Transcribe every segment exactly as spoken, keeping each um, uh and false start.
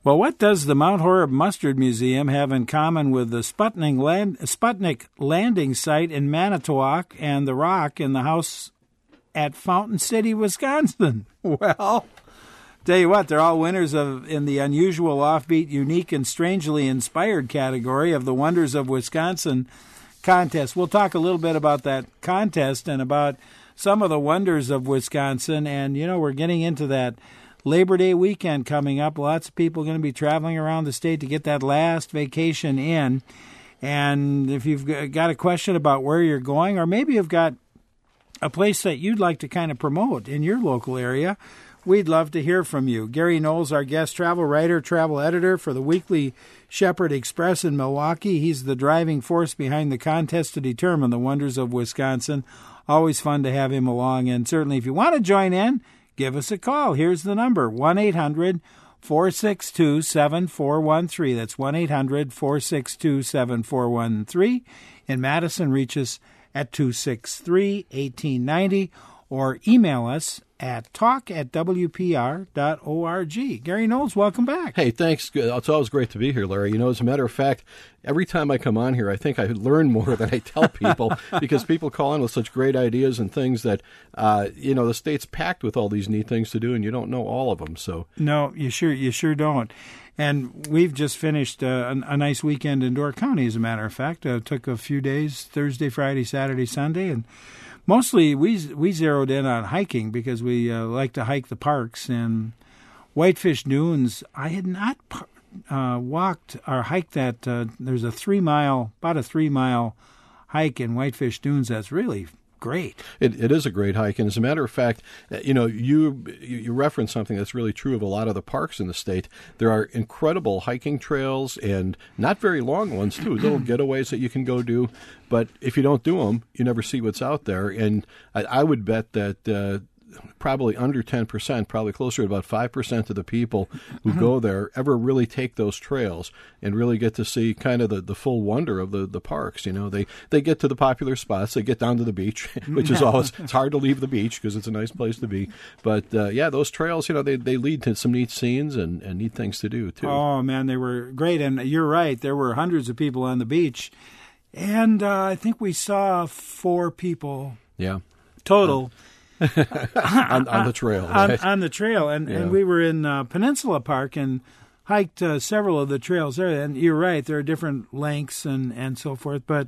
Well, what does the Mount Horeb Mustard Museum have in common with the Sputnik, land, Sputnik landing site in Manitowoc and the Rock in the house at Fountain City, Wisconsin? Well, tell you what, they're all winners of in the unusual, offbeat, unique, and strangely inspired category of the Wonders of Wisconsin contest. We'll talk a little bit about that contest and about some of the wonders of Wisconsin. And, you know, we're getting into that Labor Day weekend coming up. Lots of people are going to be traveling around the state to get that last vacation in. And if you've got a question about where you're going, or maybe you've got a place that you'd like to kind of promote in your local area, we'd love to hear from you. Gary Knowles, our guest travel writer, travel editor for the weekly Shepherd Express in Milwaukee. He's the driving force behind the contest to determine the wonders of Wisconsin. Always fun to have him along. And certainly if you want to join in, give us a call. Here's the number, one eight hundred four six two seven four one three. That's one eight hundred four six two seven four one three. In Madison, reach us at two six three, one eight nine zero or email us at talk at w p r dot org. Gary Knowles, welcome back. Hey, thanks. It's always great to be here, Larry. You know, as a matter of fact, every time I come on here, I think I learn more than I tell people because people call in with such great ideas and things that, uh, you know, the state's packed with all these neat things to do, and you don't know all of them. So no, you sure you sure don't. And we've just finished uh, a, a nice weekend in Door County, as a matter of fact. Uh, took a few days, Thursday, Friday, Saturday, Sunday, and mostly we we zeroed in on hiking because we uh, like to hike the parks. And Whitefish Dunes, I had not uh, walked or hiked that. Uh, there's a three-mile, about a three-mile hike in Whitefish Dunes that's really great. It, it is a great hike, and as a matter of fact, you know, you you reference something that's really true of a lot of the parks in the state. There are incredible hiking trails, and not very long ones, too, little getaways that you can go do. But if you don't do them, you never see what's out there. And I, I would bet that uh, probably under ten percent, probably closer to about five percent of the people who go there ever really take those trails and really get to see kind of the, the full wonder of the, the parks. You know, they, they get to the popular spots, they get down to the beach, which is always, it's hard to leave the beach because it's a nice place to be. But uh, yeah, those trails, you know, they, they lead to some neat scenes and, and neat things to do too. Oh man, they were great. And you're right, there were hundreds of people on the beach. And uh, I think we saw four people yeah. total. on, on the trail. Right? On, on the trail. And, yeah. and we were in uh, Peninsula Park and hiked uh, several of the trails there. And you're right, there are different lengths and, and so forth. But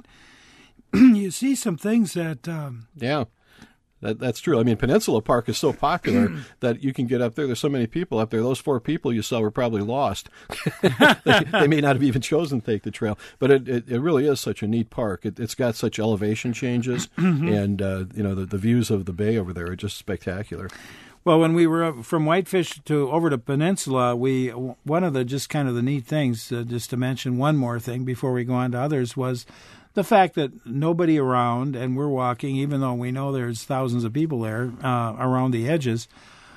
you see some things that... Um, yeah. That, that's true. I mean, Peninsula Park is so popular that you can get up there. There's so many people up there. Those four people you saw were probably lost. they, they may not have even chosen to take the trail. But it, it, it really is such a neat park. It, it's got such elevation changes, and uh, you know the, the views of the bay over there are just spectacular. Well, when we were from Whitefish to over to Peninsula, we one of the just kind of the neat things, uh, just to mention one more thing before we go on to others, was the fact that nobody around, and we're walking, even though we know there's thousands of people there uh, around the edges,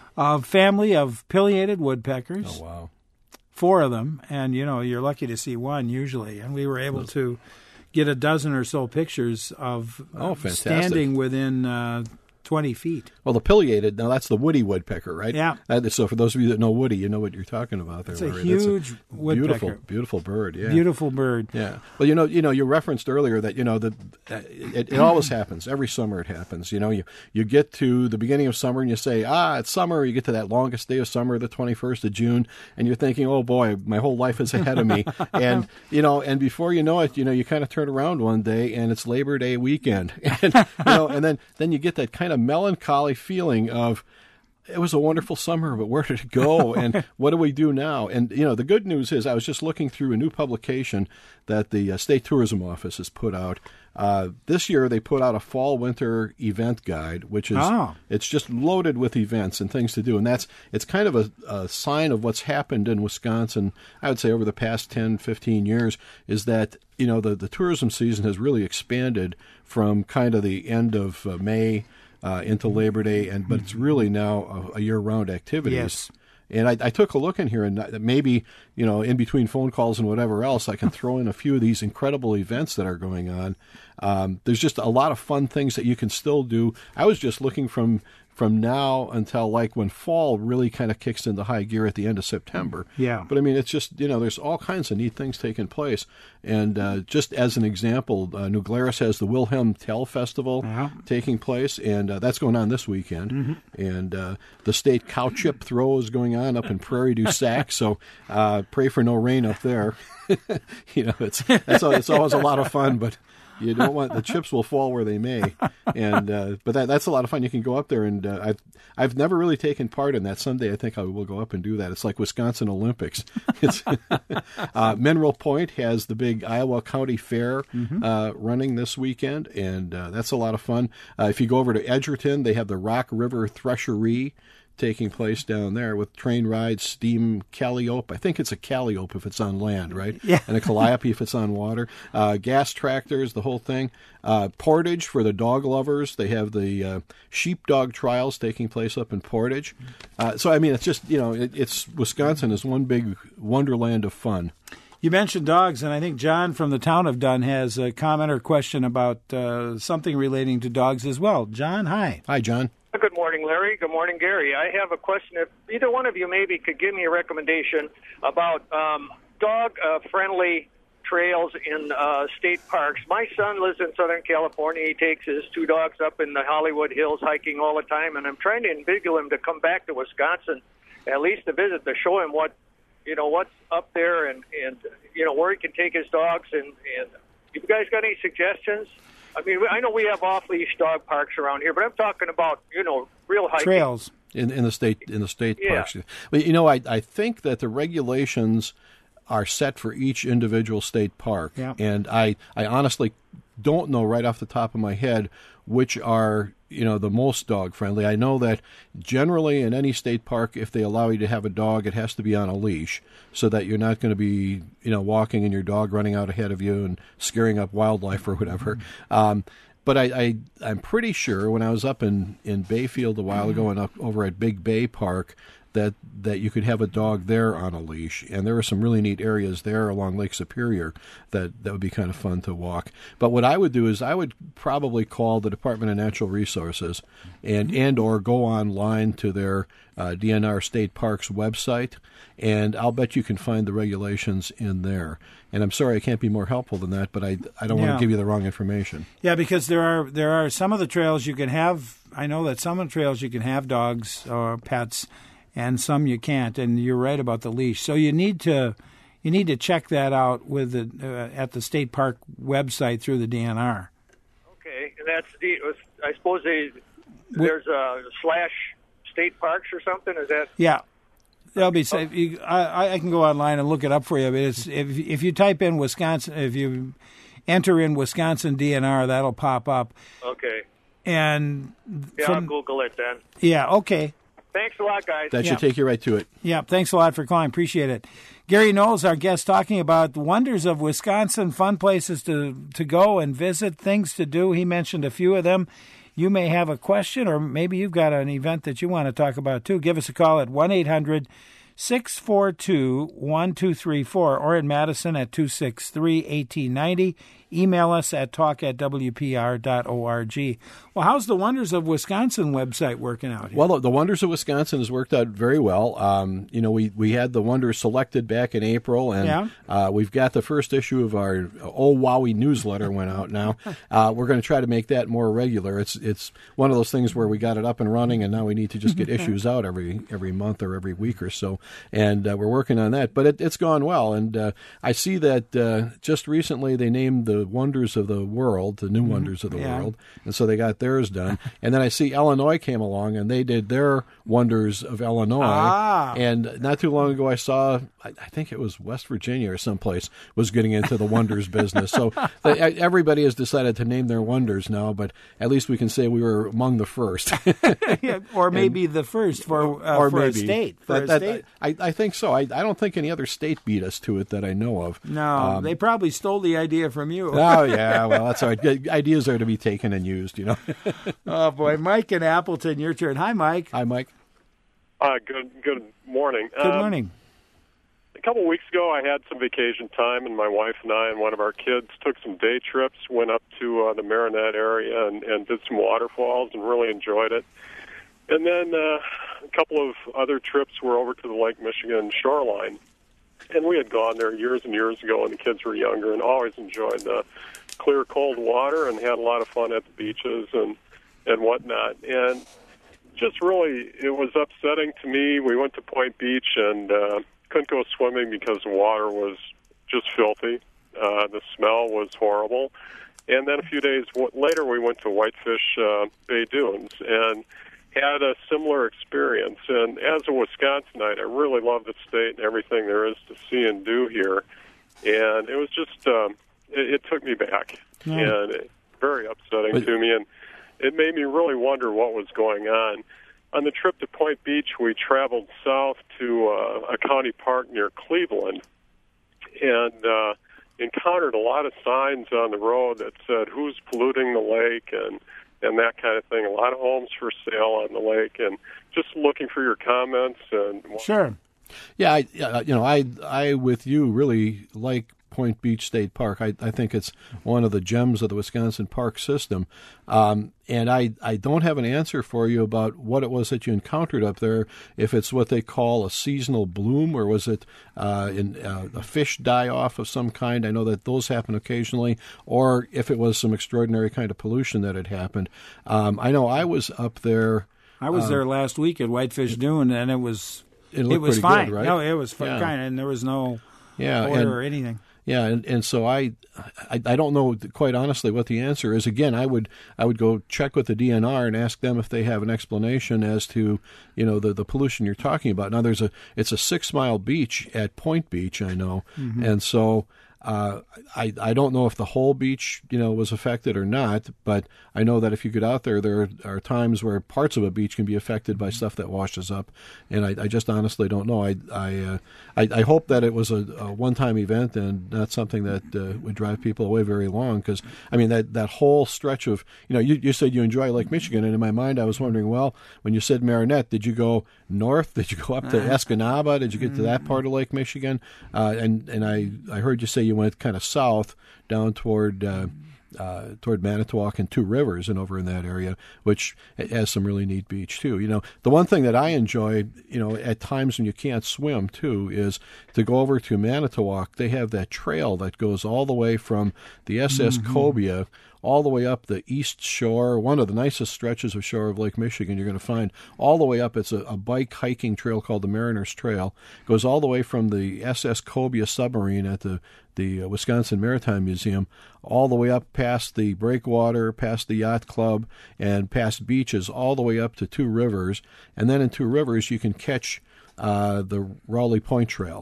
a family of pileated woodpeckers. Oh, wow. Four of them, and, you know, you're lucky to see one usually. And we were able to get a dozen or so pictures of oh, uh, standing within uh, twenty feet. Well, the pileated, now that's the woody woodpecker, right? Yeah. That, so for those of you that know woody, you know what you're talking about there. It's a Larry. huge a woodpecker. Beautiful, beautiful bird, yeah. Beautiful bird. Yeah. Well, you know, you know, you referenced earlier that, you know, that uh, it, it always happens. Every summer it happens. You know, you, you get to the beginning of summer and you say, ah, it's summer. You get to that longest day of summer, the twenty-first of June, and you're thinking, oh, boy, my whole life is ahead of me. and, you know, and before you know it, you know, you kind of turn around one day and it's Labor Day weekend. and, you know, and then, then you get that kind of melancholy feeling of, it was a wonderful summer, but where did it go? And what do we do now? And, you know, the good news is I was just looking through a new publication that the uh, State Tourism Office has put out. Uh, this year they put out a fall-winter event guide, which is, oh. it's just loaded with events and things to do. And that's, it's kind of a, a sign of what's happened in Wisconsin, I would say over the past ten, fifteen years, is that, you know, the, the tourism season has really expanded from kind of the end of uh, May Uh, into Labor Day, and but it's really now a, a year-round activity. Yes. And I, I took a look in here, and maybe, you know, in between phone calls and whatever else, I can throw in a few of these incredible events that are going on. Um, there's just a lot of fun things that you can still do. I was just looking from from now until like when fall really kind of kicks into high gear at the end of September. Yeah. But I mean, it's just, you know, there's all kinds of neat things taking place. And uh, just as an example, uh, New Glarus has the Wilhelm Tell Festival yeah. taking place, and uh, that's going on this weekend. Mm-hmm. And uh, the state cow chip throw is going on up in Prairie du Sac, so uh, pray for no rain up there. You know, it's that's it's always a lot of fun, but you don't want the chips will fall where they may. And uh, but that that's a lot of fun. You can go up there, and uh, I've I've never really taken part in that. Someday I think I will go up and do that. It's like Wisconsin Olympics. It's uh, Mineral Point has the big Iowa County Fair mm-hmm. uh, running this weekend, and uh, that's a lot of fun. Uh, if you go over to Edgerton, they have the Rock River Threshery taking place down there with train rides, steam calliope. I think it's a calliope if it's on land, right? Yeah. And a calliope if it's on water. Uh, gas tractors, the whole thing. Uh, Portage for the dog lovers. They have the uh, sheepdog trials taking place up in Portage. Uh, so, I mean, it's just, you know, it, it's Wisconsin is one big wonderland of fun. You mentioned dogs, and I think John from the town of Dunn has a comment or question about uh, something relating to dogs as well. John, hi. Hi, John. Good morning, Larry. Good morning, Gary. I have a question. If either one of you maybe could give me a recommendation about um, dog-friendly trails in uh, state parks. My son lives in Southern California. He takes his two dogs up in the Hollywood Hills hiking all the time, and I'm trying to inveigle him to come back to Wisconsin, at least to visit, to show him what, you know, what's up there and, and you know, where he can take his dogs. And, and you guys got any suggestions? I mean, I know we have off-leash dog parks around here, but I'm talking about, you know, real hiking. Trails. In, in the state in the state yeah. parks. But, you know, I, I think that the regulations are set for each individual state park. Yeah. And I, I honestly don't know right off the top of my head which are, you know, the most dog-friendly. I know that generally in any state park, if they allow you to have a dog, it has to be on a leash so that you're not going to be, you know, walking and your dog running out ahead of you and scaring up wildlife or whatever. Mm-hmm. Um, but I, I, I'm pretty sure when I was up in, in Bayfield a while ago and up over at Big Bay Park, that that you could have a dog there on a leash. And there are some really neat areas there along Lake Superior that, that would be kind of fun to walk. But what I would do is I would probably call the Department of Natural Resources and, and or go online to their uh, D N R State Parks website, and I'll bet you can find the regulations in there. And I'm sorry I can't be more helpful than that, but I, I don't yeah. want to give you the wrong information. Yeah, because there are there are some of the trails you can have, I know that some of the trails you can have dogs or pets, and some you can't, and you're right about the leash. So you need to you need to check that out with the uh, at the state park website through the D N R. Okay, and that's the. I suppose they, there's a slash state parks or something. Is that? Yeah, they'll be safe. You, I I can go online and look it up for you. But it's if if you type in Wisconsin, if you enter in Wisconsin D N R, that'll pop up. Okay. And yeah, from, I'll Google it then. Yeah. Okay. Thanks a lot, guys. That yeah. should take you right to it. Yeah, thanks a lot for calling. Appreciate it. Gary Knowles, our guest, talking about the wonders of Wisconsin, fun places to, to go and visit, things to do. He mentioned a few of them. You may have a question, or maybe you've got an event that you want to talk about, too. Give us a call at one eight hundred six four two one two three four or in Madison at two six three one eight nine zero. Email us at talk at w p r dot org. Well, how's the Wonders of Wisconsin website working out here? Well, the Wonders of Wisconsin has worked out very well. Um, you know, we, we had the Wonders selected back in April, and yeah. uh, we've got the first issue of our Oh Wowie newsletter went out now. Uh, we're going to try to make that more regular. It's it's one of those things where we got it up and running, and now we need to just get issues out every every month or every week or so, and uh, we're working on that. But it, it's gone well, and uh, I see that uh, just recently they named the Wonders of the World, the new mm-hmm. Wonders of the yeah. World, and so they got theirs done. And then I see Illinois came along, and they did their Wonders of Illinois. Ah. And not too long ago, I saw, I, I think it was West Virginia or someplace, was getting into the Wonders business. So they, everybody has decided to name their Wonders now, but at least we can say we were among the first. yeah, or maybe and, the first for, uh, or for maybe. a state. For that, a that, state. I, I think so. I, I don't think any other state beat us to it that I know of. No, um, they probably stole the idea from you. Oh, yeah. Well, that's all right. Ideas are to be taken and used, you know. Oh, boy. Mike in Appleton, your turn. Hi, Mike. Hi, Mike. Uh, good good morning. Good um, morning. A couple of weeks ago, I had some vacation time, and my wife and I and one of our kids took some day trips, went up to uh, the Marinette area and, and did some waterfalls and really enjoyed it. And then uh, a couple of other trips were over to the Lake Michigan shoreline. And we had gone there years and years ago when the kids were younger and always enjoyed the clear, cold water and had a lot of fun at the beaches and, and whatnot. And just really, it was upsetting to me. We went to Point Beach and uh, couldn't go swimming because the water was just filthy. Uh, the smell was horrible. And then a few days later, we went to Whitefish uh, Bay Dunes and had a similar experience. And as a Wisconsinite, I really love the state and everything there is to see and do here. And it was just, um, it, it took me back. Yeah. And it, very upsetting but, to me. And it made me really wonder what was going on. On the trip to Point Beach, we traveled south to uh, a county park near Cleveland and uh, encountered a lot of signs on the road that said who's polluting the lake and and that kind of thing. A lot of homes for sale on the lake, and just looking for your comments. And sure, yeah, I, you know, I I with you really like Point Beach State Park. I, I think it's one of the gems of the Wisconsin park system. Um, and I, I don't have an answer for you about what it was that you encountered up there, if it's what they call a seasonal bloom, or was it uh, in, uh, a fish die-off of some kind. I know that those happen occasionally, or if it was some extraordinary kind of pollution that had happened. Um, I know I was up there. I was um, there last week at Whitefish Dune, and it was it, it was fine. Good, right? No, it was yeah. fine, and there was no yeah, odor and, or anything. Yeah, and, and so I, I I don't know quite honestly what the answer is. Again, I would I would go check with the D N R and ask them if they have an explanation as to, you know, the, the pollution you're talking about. Now there's a it's a six mile beach at Point Beach, I know, mm-hmm. and so uh, I I don't know if the whole beach, you know, was affected or not, but I know that if you get out there, there are times where parts of a beach can be affected by stuff that washes up, and I, I just honestly don't know. I I, uh, I I hope that it was a, a one-time event and not something that uh, would drive people away very long, because I mean that, that whole stretch of, you know, you, you said you enjoy Lake Michigan, and in my mind I was wondering, well, when you said Marinette, did you go north? Did you go up to Escanaba? Did you get to that part of Lake Michigan? Uh, and and I, I heard you say you went kind of south down toward uh, uh, toward Manitowoc and Two Rivers and over in that area, which has some really neat beach too. You know, the one thing that I enjoy, you know, at times when you can't swim too, is to go over to Manitowoc. They have that trail that goes all the way from the S S mm-hmm. Cobia all the way up the east shore, one of the nicest stretches of shore of Lake Michigan you're going to find, all the way up. It's a, a bike hiking trail called the Mariners Trail. It goes all the way from the S S Cobia submarine at the, the uh, Wisconsin Maritime Museum, all the way up past the breakwater, past the yacht club, and past beaches, all the way up to Two Rivers. And then in Two Rivers, you can catch uh, the Rowley Point Trail.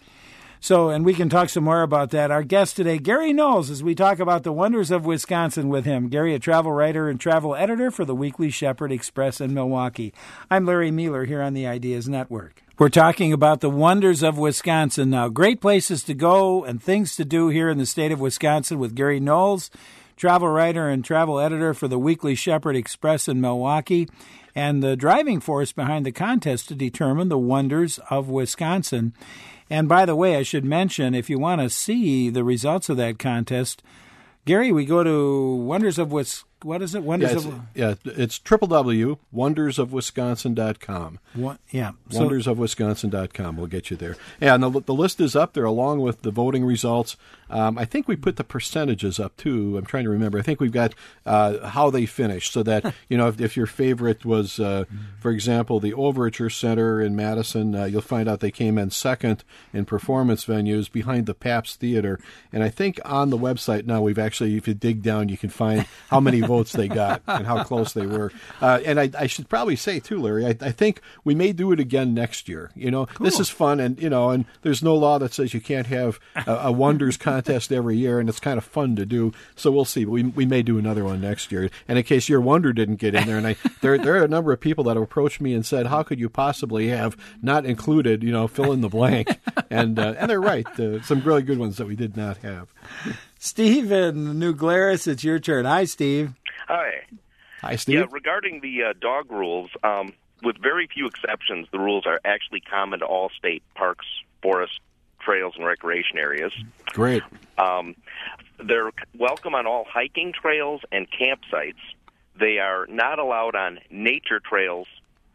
So, and we can talk some more about that. Our guest today, Gary Knowles, as we talk about the wonders of Wisconsin with him. Gary, a travel writer and travel editor for the Weekly Shepherd Express in Milwaukee. I'm Larry Mueller here on the Ideas Network. We're talking about the wonders of Wisconsin now. Great places to go and things to do here in the state of Wisconsin with Gary Knowles, travel writer and travel editor for the Weekly Shepherd Express in Milwaukee, and the driving force behind the contest to determine the wonders of Wisconsin. And by the way, I should mention, if you want to see the results of that contest, Gary, we go to Wonders of Wisconsin. What is it? Wonders yeah, it's, of yeah, it's w w w dot wonders of wisconsin dot com. What, yeah, wonders of wisconsin dot com will get you there. Yeah, and the, the list is up there along with the voting results. Um, I think we put the percentages up too. I'm trying to remember. I think we've got uh, how they finished, so that you know if, if your favorite was, uh, for example, the Overture Center in Madison, uh, you'll find out they came in second in performance venues behind the Pabst Theater. And I think on the website now we've actually, if you dig down, you can find how many votes they got and how close they were. Uh, and I, I should probably say too, Larry, I, I think we may do it again next year. You know, cool. This is fun, and you know, and there's no law that says you can't have a, a wonders contest every year, and it's kind of fun to do. So we'll see. We we may do another one next year. And in case your wonder didn't get in there, and I there there are a number of people that have approached me and said, how could you possibly have not included, you know, fill in the blank? and uh, and they're right. Uh, some really good ones that we did not have. Steve in New Glarus, it's your turn. Hi, Steve. Hi. Hi, Steve. Yeah, regarding the uh, dog rules, um, with very few exceptions, the rules are actually common to all state parks, forests, trails, and recreation areas. Great. Um, they're welcome on all hiking trails and campsites. They are not allowed on nature trails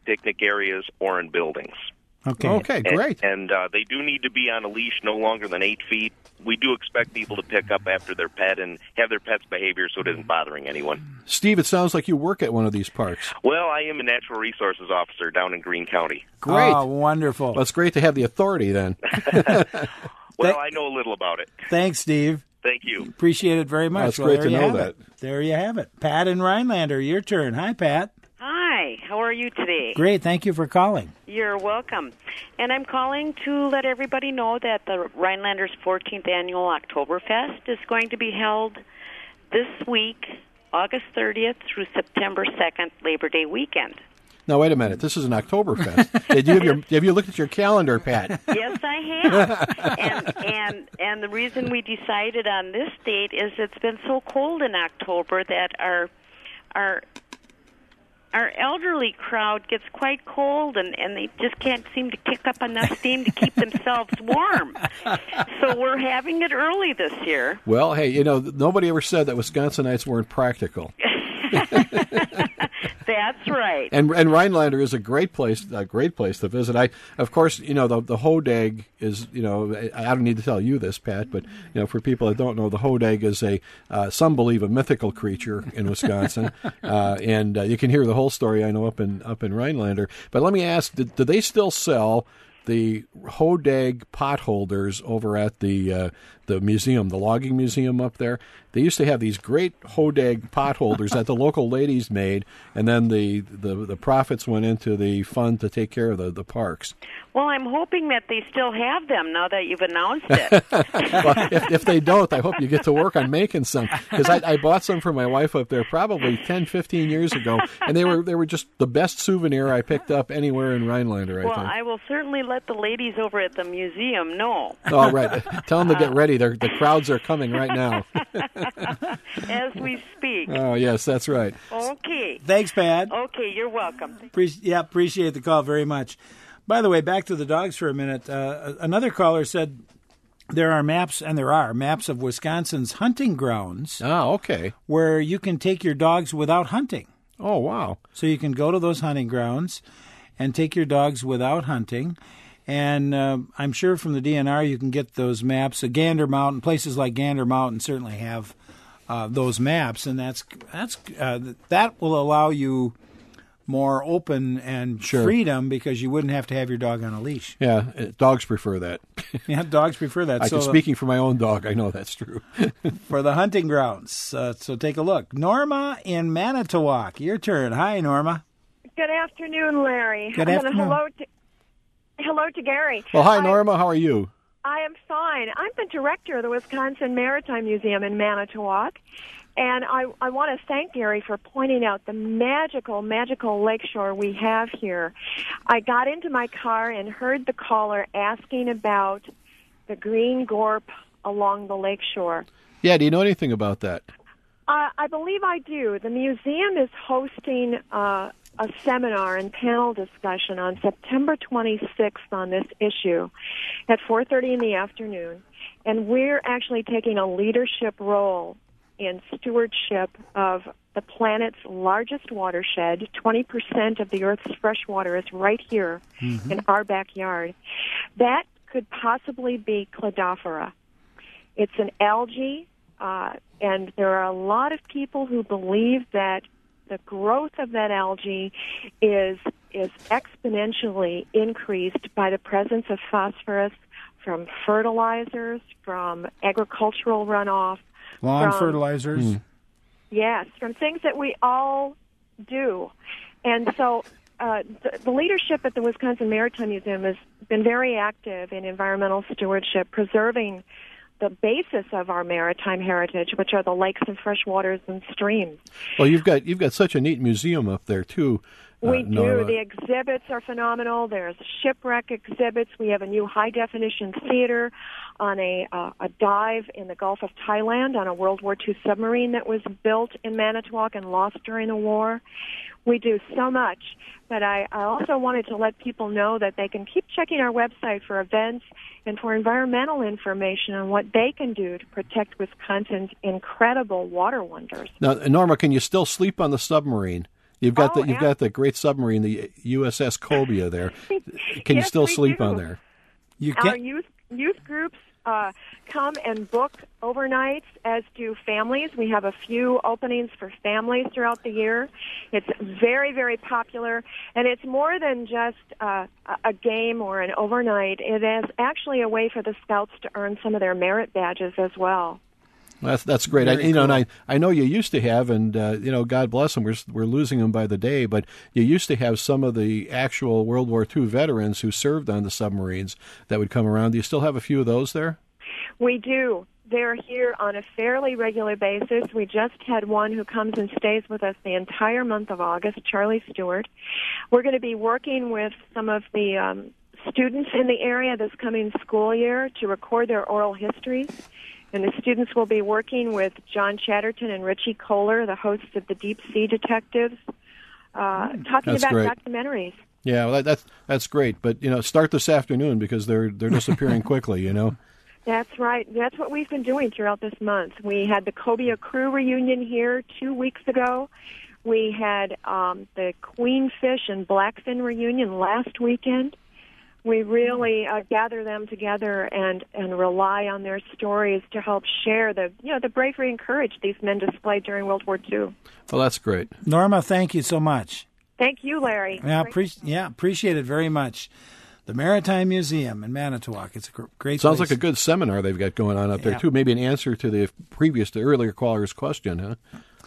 picnic areas or in buildings. Okay. Okay, great. And, and uh, they do need to be on a leash no longer than eight feet. We do expect people to pick up after their pet and have their pet's behavior so it isn't bothering anyone. Steve, it sounds like you work at one of these parks. Well, I am a natural resources officer down in Greene County. Great. Oh, wonderful. Well, it's great to have the authority then. Well, Th- I know a little about it. Thanks, Steve. Thank you. Appreciate it very much. Oh, it's well, great there to you know have that. It. There you have it. Pat and Rhinelander, your turn. Hi, Pat. Hi, how are you today? Great. Thank you for calling. You're welcome. And I'm calling to let everybody know that the Rhinelanders' fourteenth Annual Oktoberfest is going to be held this week, August thirtieth through September second, Labor Day weekend. Now, wait a minute. This is an Oktoberfest. Did you have, your, have you looked at your calendar, Pat? Yes, I have. and, and, and the reason we decided on this date is it's been so cold in October that our our our elderly crowd gets quite cold, and, and they just can't seem to kick up enough steam to keep themselves warm. So we're having it early this year. Well, hey, you know, nobody ever said that Wisconsinites weren't practical. That's right. And and Rhinelander is a great place, a great place to visit. I, of course, you know the the Hodag is, you know, I don't need to tell you this, Pat, but you know, for people that don't know, the Hodag is a uh, some believe a mythical creature in Wisconsin, uh, and uh, you can hear the whole story, I know, up in up in Rhinelander. But let me ask, do, do they still sell the Hodag potholders over at the uh, the museum, the logging museum up there? They used to have these great Hodag potholders that the local ladies made, and then the, the, the profits went into the fund to take care of the, the parks. Well, I'm hoping that they still have them now that you've announced it. Well, if, if they don't, I hope you get to work on making some, because I, I bought some for my wife up there probably ten, fifteen years ago, and they were they were just the best souvenir I picked up anywhere in Rhinelander, I Well, think. I will certainly let the ladies over at the museum know. All right. Tell them to get ready. They're, the crowds are coming right now. As we speak. Oh, yes, that's right. Okay. Thanks, Pat. Okay, you're welcome. Pre- yeah, appreciate the call very much. By the way, back to the dogs for a minute. Uh, another caller said there are maps, and there are maps of Wisconsin's hunting grounds Oh, okay. where you can take your dogs without hunting. Oh, wow. So you can go to those hunting grounds and take your dogs without hunting. And uh, I'm sure from the D N R you can get those maps. Uh, Gander Mountain, places like Gander Mountain certainly have uh, those maps, and that's that's uh, that will allow you more open and Sure. freedom because you wouldn't have to have your dog on a leash. Yeah, uh, dogs prefer that. Yeah, dogs prefer that. I so can, speaking for my own dog, I know that's true. for the hunting grounds, uh, so take a look. Norma in Manitowoc, your turn. Hi, Norma. Good afternoon, Larry. Good and afternoon. Hello to, hello to Gary. Well, hi, I- Norma. How are you? I am fine. I'm the director of the Wisconsin Maritime Museum in Manitowoc, and I, I want to thank Gary for pointing out the magical, magical lakeshore we have here. I got into my car and heard the caller asking about the green gorp along the lakeshore. Yeah, do you know anything about that? Uh, I believe I do. The museum is hosting uh, a seminar and panel discussion on September twenty-sixth on this issue at four thirty in the afternoon. And we're actually taking a leadership role in stewardship of the planet's largest watershed. twenty percent of the Earth's fresh water is right here mm-hmm. in our backyard. That could possibly be Cladophora. It's an algae, uh, and there are a lot of people who believe that the growth of that algae is is exponentially increased by the presence of phosphorus from fertilizers, from agricultural runoff, lawn from, fertilizers. Mm. Yes, from things that we all do. And so uh, the, the leadership at the Wisconsin Maritime Museum has been very active in environmental stewardship, preserving the basis of our maritime heritage, which are the lakes and freshwaters and streams. Well, you've got you've got such a neat museum up there too. Uh, We do. Norma. The exhibits are phenomenal. There's shipwreck exhibits. We have a new high-definition theater on a, uh, a dive in the Gulf of Thailand on a World War Two submarine that was built in Manitowoc and lost during the war. We do so much, but I, I also wanted to let people know that they can keep checking our website for events and for environmental information on what they can do to protect Wisconsin's incredible water wonders. Now, Norma, can you still sleep on the submarine? You've got Oh, the you've yeah. got the great submarine, the U S S Cobia there. Can you Yes, still we sleep do. on there? You Our can't. youth youth groups uh, come and book overnights, as do families. We have a few openings for families throughout the year. It's very, very popular, and it's more than just uh, a a game or an overnight. It is actually a way for the Scouts to earn some of their merit badges as well. Well, That's that's great. I, Very you know, and cool. I, I know you used to have, and uh, you know, God bless them. We're we're losing them by the day, but you used to have some of the actual World War Two veterans who served on the submarines that would come around. Do you still have a few of those there? We do. They're here on a fairly regular basis. We just had one who comes and stays with us the entire month of August, Charlie Stewart. We're going to be working with some of the um, students in the area this coming school year to record their oral histories. And the students will be working with John Chatterton and Richie Kohler, the hosts of the Deep Sea Detectives, uh, talking That's about great. documentaries. Yeah, well, that, that's that's great. But you know, start this afternoon because they're they're disappearing quickly. You know. That's right. That's what we've been doing throughout this month. We had the Cobia crew reunion here two weeks ago. We had um, the Queenfish and Blackfin reunion last weekend. We really uh, gather them together and, and rely on their stories to help share the you know the bravery and courage these men displayed during World War Two. Well, that's great. Norma, thank you so much. Thank you, Larry. Yeah, Great- pre- yeah, appreciate it very much. The Maritime Museum in Manitowoc. It's a gr- great Sounds place. like a good seminar they've got going on up there Yeah. too. Maybe an answer to the previous, the earlier caller's question, huh?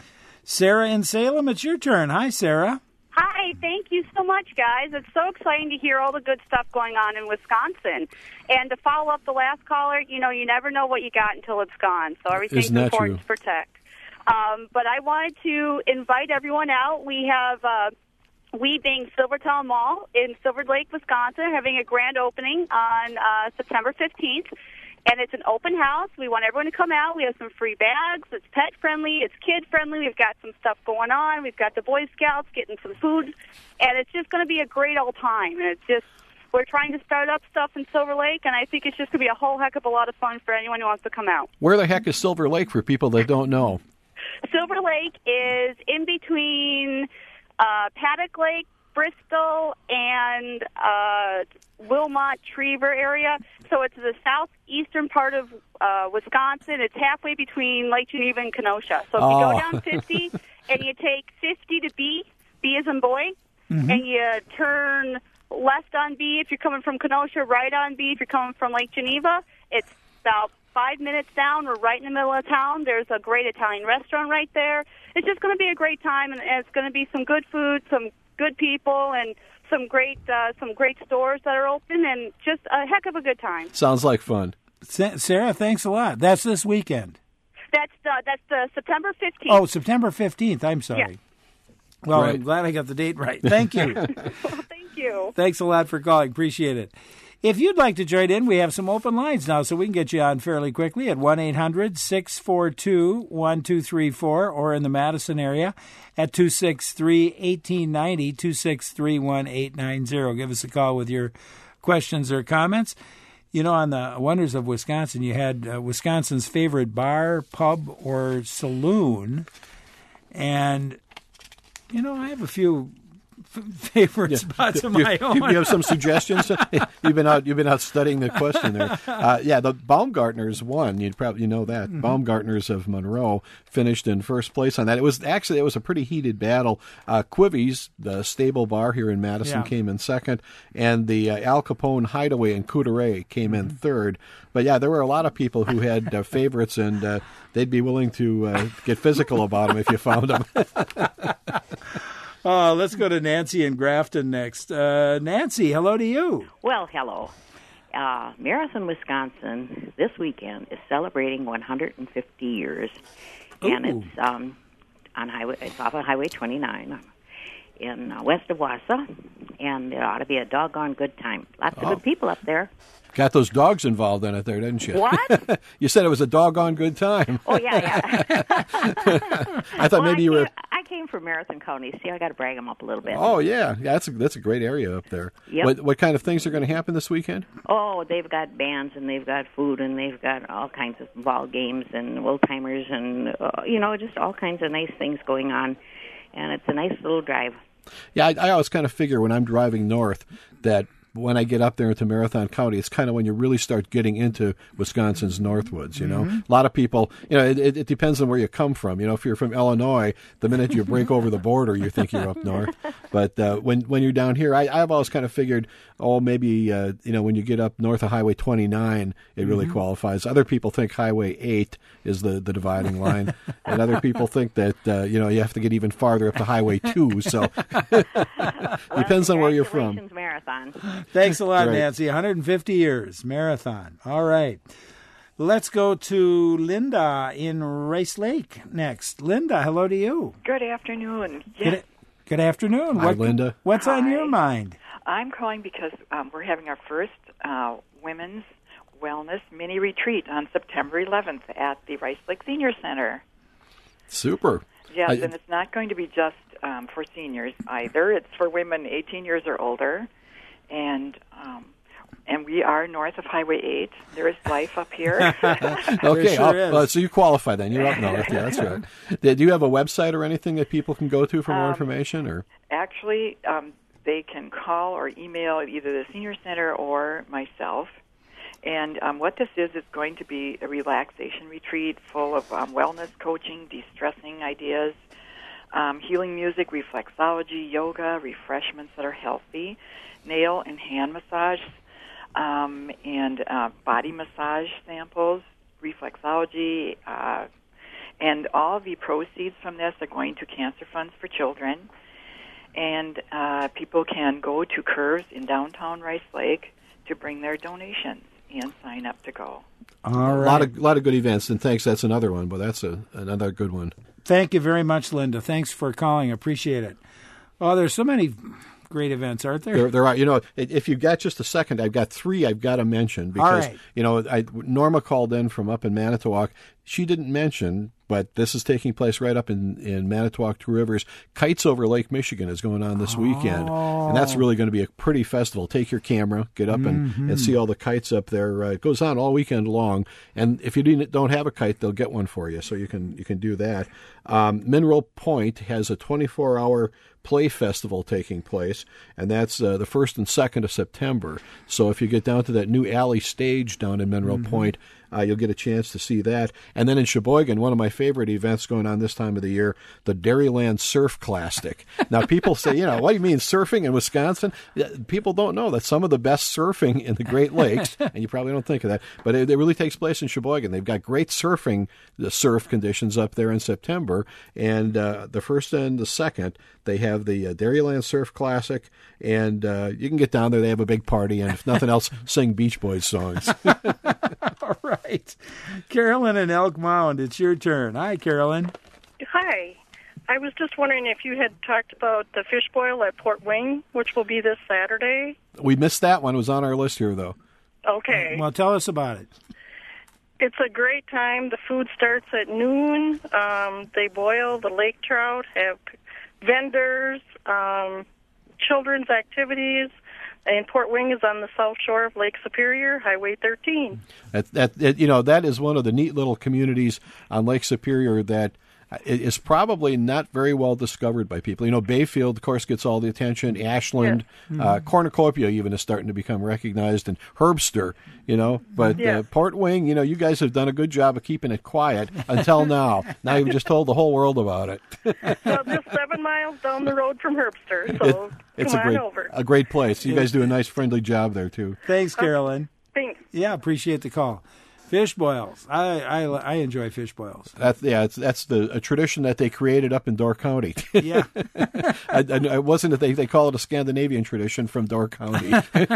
Sarah in Salem, it's your turn. Hi, Sarah. Hi, thank you so much, guys. It's so exciting to hear all the good stuff going on in Wisconsin. And to follow up the last caller, you know, you never know what you got until it's gone. So everything's Isn't that important true? to protect. Um, but I wanted to invite everyone out. We have, uh, we being Silvertown Mall in Silver Lake, Wisconsin, having a grand opening on uh, September fifteenth. And it's an open house. We want everyone to come out. We have some free bags. It's pet friendly. It's kid friendly. We've got some stuff going on. We've got the Boy Scouts getting some food. And it's just going to be a great old time. And it's just, we're trying to start up stuff in Silver Lake, and I think it's just going to be a whole heck of a lot of fun for anyone who wants to come out. Where the heck is Silver Lake for people that don't know? Silver Lake is in between uh, Paddock Lake, Bristol, and uh, Wilmot, Trevor area. So it's the southeastern part of uh, Wisconsin. It's halfway between Lake Geneva and Kenosha. So if you Oh. go down fifty and you take fifty to B, B as in boy, and you turn left on B if you're coming from Kenosha, right on B if you're coming from Lake Geneva, it's about five minutes down. We're right in the middle of town. There's a great Italian restaurant right there. It's just going to be a great time, and it's going to be some good food, some good people, and some great uh, some great stores that are open, and just a heck of a good time. Sounds like fun. Sa- Sarah, thanks a lot. That's this weekend. That's the that's the September fifteenth. Oh, September fifteenth. I'm sorry. Yeah. Well, Right. I'm glad I got the date right. Thank you. Thank you. Thanks a lot for calling. Appreciate it. If you'd like to join in, we have some open lines now, so we can get you on fairly quickly at one eight hundred six four two one two three four or in the Madison area at two six three one eight nine zero, two six three one eight nine zero. Give us a call with your questions or comments. You know, on the Wonders of Wisconsin, you had uh, Wisconsin's favorite bar, pub, or saloon. And, you know, I have a few f- favorite spots of you, my you- own. you have some suggestions? you've been out. You've been out studying the question there. Uh, yeah, the Baumgartners won. You'd probably you know that Mm-hmm. Baumgartners of Monroe finished in first place on that. It was actually it was a pretty heated battle. Uh, Quivy's, the stable bar here in Madison, Yeah. came in second, and the uh, Al Capone Hideaway in Couturier came in Mm-hmm. third. But yeah, there were a lot of people who had uh, favorites, and uh, they'd be willing to uh, get physical about them if you found them. Uh, let's go to Nancy in Grafton next. Uh, Nancy, hello to you. Well, hello. Uh, Marathon, Wisconsin, this weekend is celebrating one hundred fifty years, and Ooh. it's um, on highway. It's off of Highway twenty-nine in uh, west of Wausau, and there ought to be a doggone good time. Lots of Oh. good people up there. Got those dogs involved in it there, didn't you? What? You said it was a doggone good time. Oh yeah, yeah. I thought well, maybe I you came, were. I came from Marathon County. See, I got to brag them up a little bit. Oh yeah, yeah. That's a that's a great area up there. Yep. What what kind of things are going to happen this weekend? Oh, they've got bands and they've got food and they've got all kinds of ball games and old timers and uh, you know just all kinds of nice things going on. and it's a nice little drive. Yeah, I, I always kind of figure when I'm driving north that when I get up there into Marathon County, it's kind of when you really start getting into Wisconsin's Northwoods, you know. Mm-hmm. A lot of people, you know, it, it, it depends on where you come from. You know, if you're from Illinois, the minute you break over the border, you think you're up north. But uh, when when you're down here, I, I've always kind of figured, oh, maybe, uh, you know, when you get up north of Highway twenty-nine, it really Mm-hmm. qualifies. Other people think Highway eight is the, the dividing line. And other people think that, uh, you know, you have to get even farther up to Highway two. So depends on where you're from. Congratulations, Marathon. Thanks a lot, Right. Nancy. one hundred fifty years, marathon. All right. Let's go to Linda in Rice Lake next. Linda, hello to you. Good afternoon. Good, Yes, good afternoon. Hi, Linda. What's on Hi. your mind? I'm calling because um, we're having our first uh, women's wellness mini retreat on September eleventh at the Rice Lake Senior Center. Super. Yes, I- and it's not going to be just um, for seniors either. It's for women eighteen years or older, and um, and we are north of Highway eight. There is life up here. Okay, sure up- is. uh, so you qualify then. You're up north. Yeah, that's right. Do you have a website or anything that people can go to for more Um, information? Or Actually, um, they can call or email either the senior center or myself. And um, what this is, is going to be a relaxation retreat full of um, wellness coaching, de-stressing ideas, um, healing music, reflexology, yoga, refreshments that are healthy, nail and hand massage, um, and uh, body massage samples, reflexology, uh, and all the proceeds from this are going to Cancer Funds for Children. And uh, people can go to Curves in downtown Rice Lake to bring their donations and sign up to go. All a right. lot of lot of good events. And thanks. That's another one, but that's a another good one. Thank you very much, Linda. Thanks for calling. Appreciate it. Oh, there's so many great events, aren't there? There, there are. You know, if you've got just a second, I've got three I've got to mention because right. you know, I, Norma called in from up in Manitowoc. She didn't mention, but this is taking place right up in, in Manitowoc, Two Rivers. Kites Over Lake Michigan is going on this weekend, and that's really going to be a pretty festival. Take your camera, get up and, Mm-hmm. and see all the kites up there. Uh, it goes on all weekend long, and if you didn't- don't have a kite, they'll get one for you, so you can you can do that. Um, Mineral Point has a twenty-four hour play festival taking place, and that's uh, the first and second of September. So if you get down to that new alley stage down in Mineral Mm-hmm. Point, uh, you'll get a chance to see that. And then in Sheboygan, one of my favorite events going on this time of the year, the Dairyland Surf Classic. Now, people say, you know, what do you mean surfing in Wisconsin? Yeah, people don't know that some of the best surfing in the Great Lakes, and you probably don't think of that, but it, it really takes place in Sheboygan. They've got great surfing, the surf conditions up there in September, and uh, the first and the second, they have the uh, Dairyland Surf Classic, and uh, you can get down there. They have a big party, and if nothing else, sing Beach Boys songs. All right. Carolyn in Elk Mound, it's your turn. Hi, Carolyn. Hi. I was just wondering if you had talked about the fish boil at Port Wing, which will be this Saturday. We missed that one. It was on our list here, though. Okay. Well, tell us about it. It's a great time. The food starts at noon. Um, they boil the lake trout, have vendors, um, children's activities. And Port Wing is on the south shore of Lake Superior, Highway thirteen. That, that, that you know, that is one of the neat little communities on Lake Superior that is probably not very well discovered by people. You know, Bayfield, of course, gets all the attention. Ashland, Yes. uh, Cornucopia even is starting to become recognized, and Herbster, you know. But Yes. uh, Port Wing, you know, you guys have done a good job of keeping it quiet until now. Now you've just told the whole world about it. Well, just seven miles down the road from Herbster, so It's come a great, on over. a great place. You guys do a nice, friendly job there, too. Thanks, Carolyn. Thanks. Yeah, appreciate the call. Fish boils. I I, I enjoy fish boils. That's yeah, it's, that's the a tradition that they created up in Door County. Yeah, I, I, it wasn't that they they call it a Scandinavian tradition from Door County.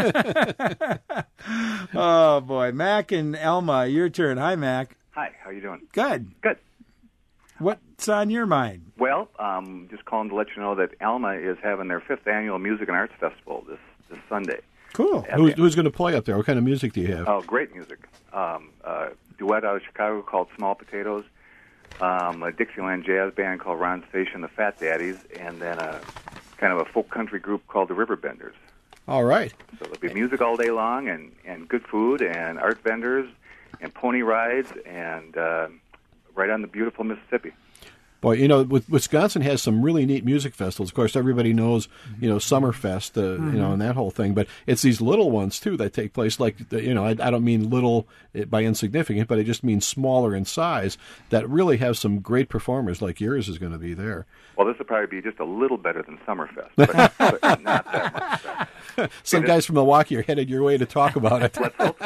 Oh boy, Mac and Elma, your turn. Hi, Mac. Hi, how you doing? Good. Good. What's on your mind? Well, um, just calling to let you know that Alma is having their fifth annual Music and Arts Festival this, this Sunday. Cool. Who, who's going to play up there? What kind of music do you have? Oh, great music. Um, uh, duet out of Chicago called Small Potatoes, um, a Dixieland jazz band called Ron Station, the Fat Daddies, and then a kind of a folk country group called the Riverbenders. All right. So there'll be music all day long, and, and good food, and art vendors, and pony rides, and uh, right on the beautiful Mississippi. Boy, you know, Wisconsin has some really neat music festivals. Of course, everybody knows, you know, Summerfest, uh, mm-hmm. you know, and that whole thing. But it's these little ones, too, that take place. Like, you know, I, I don't mean little by insignificant, but I just mean smaller in size that really have some great performers like yours is going to be there. Well, this will probably be just a little better than Summerfest, but, but not that much better. Some it guys is, from Milwaukee are headed your way to talk about it. Let's hope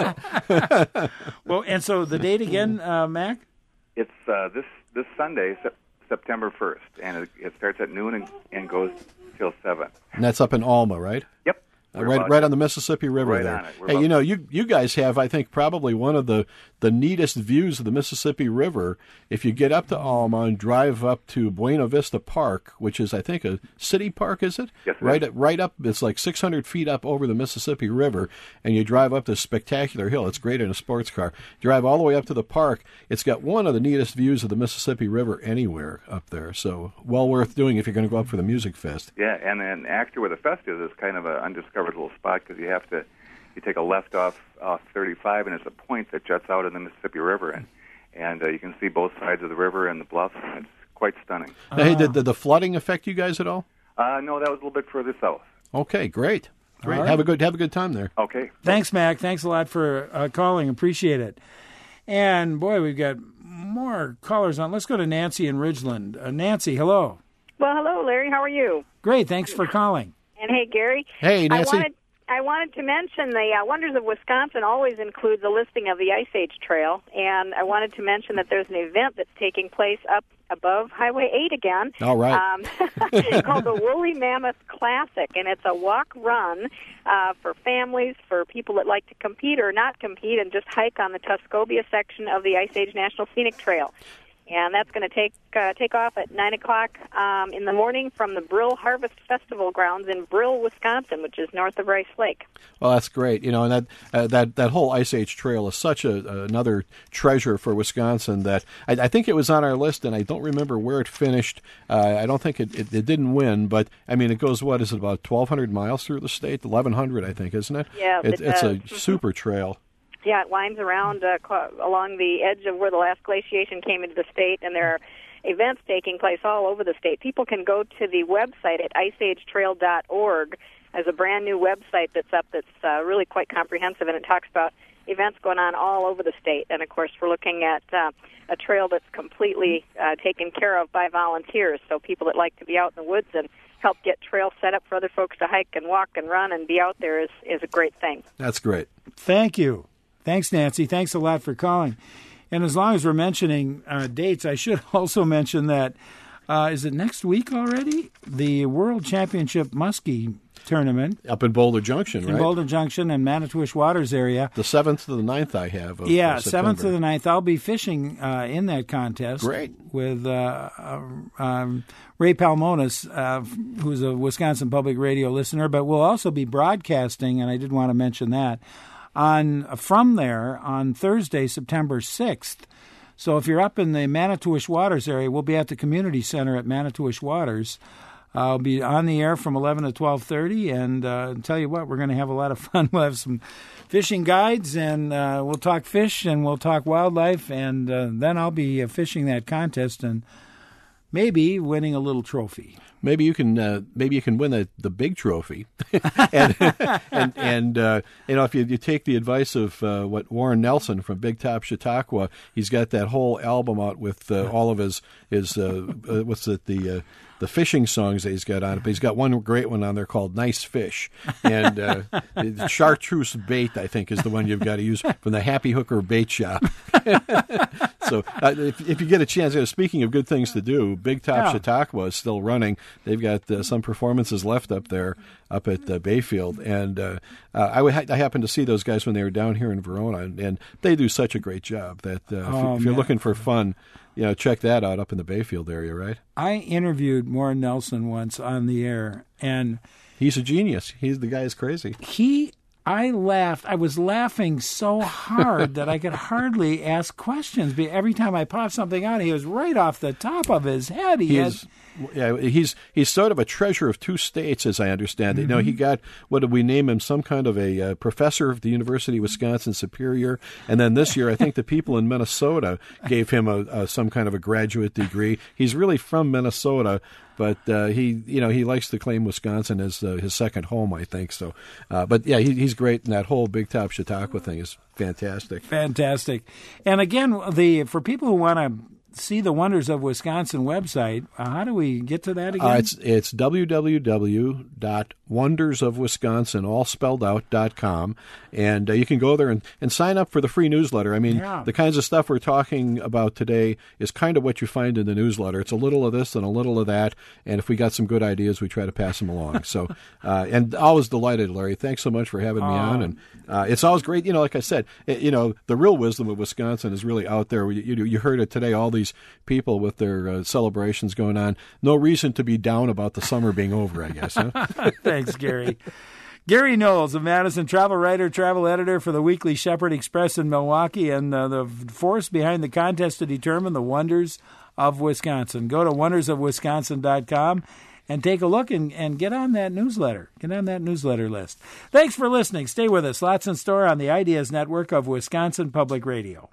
so. Well, and so the date again, uh, Mac? It's uh, this, this Sunday, September first, and it, it starts at noon and, and goes till seven. And that's up in Alma, right? Yep. Uh, right, right on the Mississippi River right there. On it. Hey, you know, you you guys have, I think, probably one of the, the neatest views of the Mississippi River. If you get up to Alma and drive up to Buena Vista Park, which is, I think, a city park, is it? Yes, it right, is. At, right up, it's like six hundred feet up over the Mississippi River, and you drive up this spectacular hill. It's great in a sports car. Drive all the way up to the park. It's got one of the neatest views of the Mississippi River anywhere up there. So well worth doing if you're going to go up for the Music Fest. Yeah, and then actually where the fest is is kind of an undiscovered little spot because you have to, you take a left off off thirty-five, and it's a point that juts out in the Mississippi River, and and uh, you can see both sides of the river and the bluffs, and it's quite stunning. Now, hey, did, did the flooding affect you guys at all? Uh, no, that was a little bit further south. Okay, great, great. Right. Have a good have a good time there. Okay. Thanks, Mac. Thanks a lot for uh, calling. Appreciate it. And boy, we've got more callers on. Let's go to Nancy in Ridgeland. Uh, Nancy, hello. Well, hello, Larry. How are you? Great. Thanks for calling. And hey, Gary. Hey, Nancy. I wanted, I wanted to mention the uh, Wonders of Wisconsin always includes a listing of the Ice Age Trail, and I wanted to mention that there's an event that's taking place up above Highway eight again. All right. Um, called the Woolly Mammoth Classic, and it's a walk-run uh, for families, for people that like to compete or not compete, and just hike on the Tuscobia section of the Ice Age National Scenic Trail. And that's going to take uh, take off at nine o'clock um, in the morning from the Brill Harvest Festival grounds in Brill, Wisconsin, which is north of Rice Lake. Well, that's great. You know, and that uh, that that whole Ice Age Trail is such a another treasure for Wisconsin that I, I think it was on our list, and I don't remember where it finished. Uh, I don't think it, it, it didn't win, but I mean, it goes what is it about twelve hundred miles through the state, eleven hundred, I think, isn't it? Yeah, it, it it's does. a super trail. Yeah, it winds around uh, along the edge of where the last glaciation came into the state, and there are events taking place all over the state. People can go to the website at ice age trail dot org. There's a brand new website that's up that's uh, really quite comprehensive, and it talks about events going on all over the state. And, of course, we're looking at uh, a trail that's completely uh, taken care of by volunteers, so people that like to be out in the woods and help get trails set up for other folks to hike and walk and run and be out there is, is a great thing. That's great. Thank you. Thanks, Nancy. Thanks a lot for calling. And as long as we're mentioning uh, dates, I should also mention that, uh, is it next week already? The World Championship Muskie Tournament. Up in Boulder Junction, in right? Boulder Junction and Manitowish Waters area. The seventh to the ninth I have of Yeah, uh, seventh to the ninth. I'll be fishing uh, in that contest. Great. With uh, uh, um, Ray Palmonis, uh, who's a Wisconsin Public Radio listener, but we'll also be broadcasting, and I did want to mention that, on from there on Thursday, September sixth. So if you're up in the Manitowish Waters area, we'll be at the community center at Manitowish Waters. Uh, I'll be on the air from eleven to twelve thirty, and uh, tell you what, we're going to have a lot of fun. We'll have some fishing guides, and uh, we'll talk fish, and we'll talk wildlife, and uh, then I'll be uh, fishing that contest and maybe winning a little trophy. Maybe you can uh, maybe you can win the, the big trophy, and and, and uh, you know if you, you take the advice of uh, what Warren Nelson from Big Top Chautauqua, he's got that whole album out with uh, all of his his uh, uh, what's it the uh, the fishing songs that he's got on it. But he's got one great one on there called "Nice Fish," and uh, the Chartreuse Bait, I think, is the one you've got to use from the Happy Hooker Bait Shop. So uh, if, if you get a chance, you know, speaking of good things to do, Big Top yeah. Chautauqua is still running. They've got uh, some performances left up there, up at uh, Bayfield. And uh, uh, I, w- I happened to see those guys when they were down here in Verona, and, and they do such a great job that uh, oh, if, if you're looking for fun, you know, check that out up in the Bayfield area, right? I interviewed Warren Nelson once on the air, and he's a genius. He's the guy is crazy. He, I laughed. I was laughing so hard that I could hardly ask questions. But every time I popped something out, he was right off the top of his head. He, he had... is, yeah, he's he's sort of a treasure of two states, as I understand it. Mm-hmm. You know, he got, what did we name him? Some kind of a uh, professor of the University of Wisconsin Superior. And then this year, I think the people in Minnesota gave him a, a some kind of a graduate degree. He's really from Minnesota. But uh, he, you know, he likes to claim Wisconsin as uh, his second home, I think. So, uh, but yeah, he, he's great, and that whole Big Top Chautauqua thing is fantastic. Fantastic. And again, the for people who want to see the Wonders of Wisconsin website, uh, how do we get to that again? Uh, it's it's w w w dot wonders of wisconsin all spelled out dot com, and uh, you can go there and, and sign up for the free newsletter. I mean, yeah. the kinds of stuff we're talking about today is kind of what you find in the newsletter. It's a little of this and a little of that, and if we got some good ideas, we try to pass them along. So, uh, and always delighted, Larry. Thanks so much for having me um, on, and uh, it's always great. You know, like I said, it, you know, the real wisdom of Wisconsin is really out there. You, you, you heard it today. All these people with their uh, celebrations going on. No reason to be down about the summer being over, I guess. Huh? Thanks, Gary. Gary Knowles of Madison, travel writer, travel editor for the Weekly Shepherd Express in Milwaukee, and uh, the force behind the contest to determine the wonders of Wisconsin. Go to wonders of wisconsin dot com and take a look and, and get on that newsletter. Get on that newsletter list. Thanks for listening. Stay with us. Lots in store on the Ideas Network of Wisconsin Public Radio.